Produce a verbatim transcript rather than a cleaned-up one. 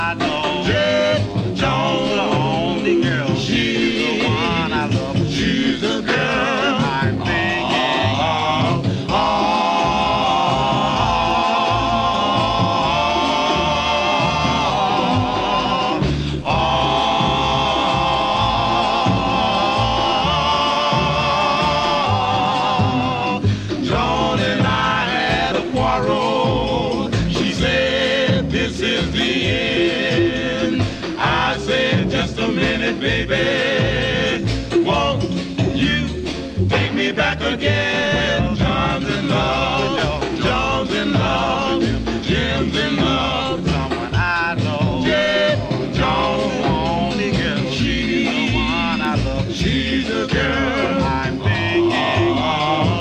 I know Jet Jones, the only girl. She's the one I love. She's the girl I'm thinking of. Oh, oh, oh. Joan and I had a quarrel. She said, this is the end. I said, just a minute, baby. Won't you take me back again?